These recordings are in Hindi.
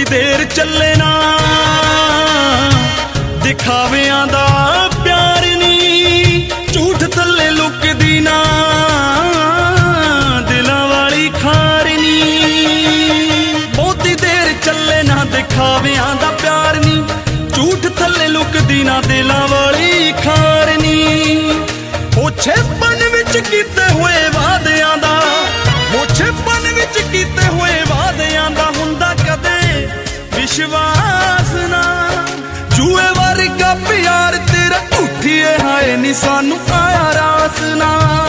बहुती देर चले ना दिखावियां दा प्यार नी, झूठ थल्ले लुकदी ना दिलां वाली खार नी। बहुती देर चले ना दिखावियां दा प्यार नी, झूठ थल्ले लुकदी ना दिलां वाली खार नी। ओछेपन विच कीते हुए वादियां दा, ओछेपन विच कीते हुए वादियां दा हुंदा कदे विश्वास ना। जुए वर्गा प्यार तेरा झूठिए हाय नी सानू आया रास ना।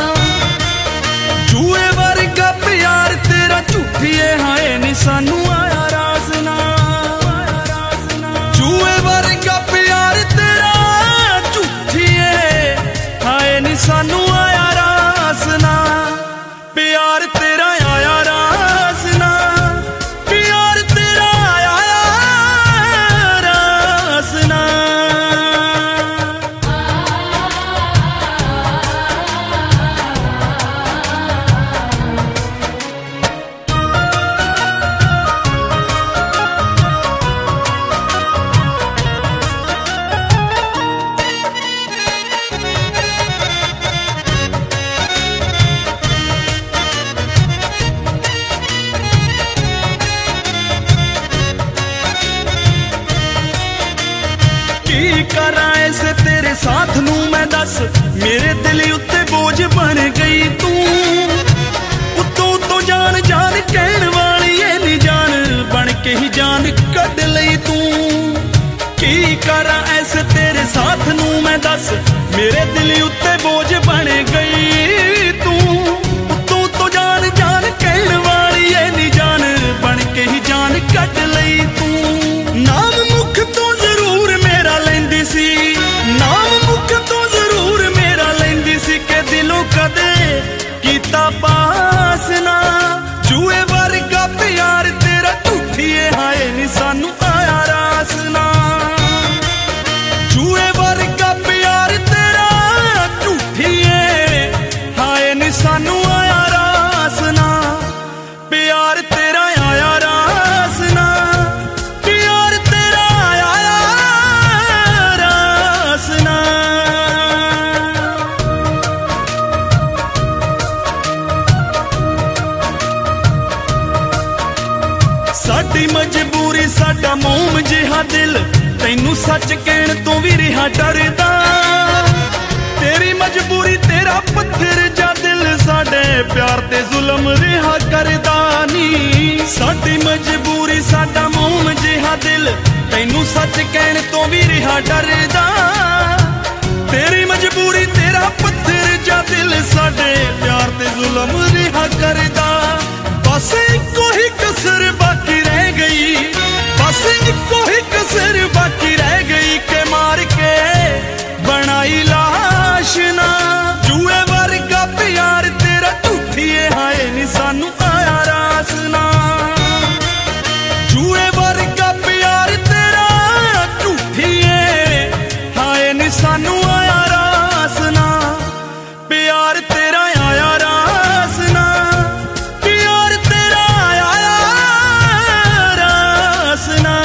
जुए वर्गा प्यार तेरा झूठिए हाय नी सानू आया रास ना। जुए वर्गा प्यार तेरा झूठिए हाय नी सानू आया रास ना। प्यार तेरा आया रास ना, प्यार तेरा आया रास ना। करा ऐसे तेरे साथ नू मैं दस, मेरे दिल उत्ते बोझ बन गई तू। उत्तों तो जान जान कहण वाली ऐ नी जान, बन के ही जान कढ लई तू। की करा ऐसे तेरे साथ नू मैं दस, मेरे दिल उत्ते बोझ बन गई तू। उत्तों तो जान जान कहण वाली ऐ नी जान, बन के ही जान कढ लई तू। नाम मुख तो जरूर मेरा लैंदी सी, नाम मुख तो जरूर मेरा लैंदी सी, के दिलों कदे कीता पास ना। जुए वर्गा प्यार तेरा झूठिए हाय नी सानू आया रास ना। जुए वर्गा प्यार तेरा झूठिए हाय नी सानू आया रास ना। प्यार तेरा आया रास ना, प्यार तेरा आया रास ना। साडी मजबूरी साडा मोम जिहा दिल, तैनू सच कहण तो भी रिहा डरदा। तेरी मजबूरी तेरा पत्थर जा दिल, साडे प्यार ते जुल्म रिहा करदा नी। साडी मजबूरी साडा मोम जिहा दिल, तैनू सच कहण तो भी रिहा डरदा। तेरी मजबूरी तेरा पत्थर जा दिल, साडे प्यार ते जुल्म रिहा करदा। बस इको ही कसर बाकी रह गई, बस इको ही कसर बाकी रह गई, के मार के बनाई लाश ना। जुए वर्गा प्यार तेरा झूठिए हाय नी सानू आया रास ना। जुए वर्गा प्यार तेरा झूठिए हाय नी सानू आया रास ना। प्यार तेरा आया रास ना, प्यार तेरा आया रास ना।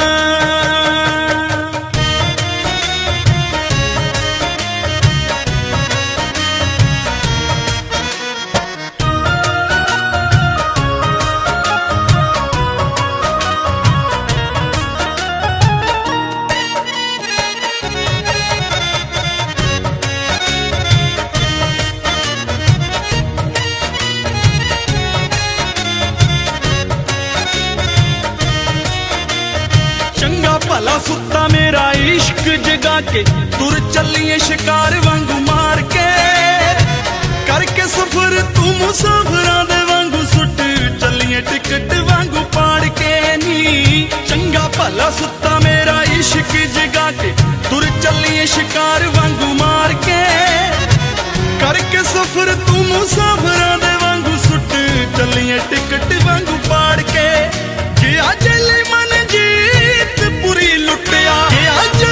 चंगा भला सुता मेरा इश्क जगा के, तुर चलिए शिकार वांगू मार के। करके सफर तू मुसाफिरां दे वांगू सुट चलिए टिकट वांगू पाड़ के नी। चंगा भला सुता मेरा इश्क जगा के, तुर चलिए शिकार वांगू मार के। करके सफर तू मुसाफिरां दे वांगू सुट चलिए टिकट वांगू पाड़ के। गया जली मन जीत पूरी लुटिया, गया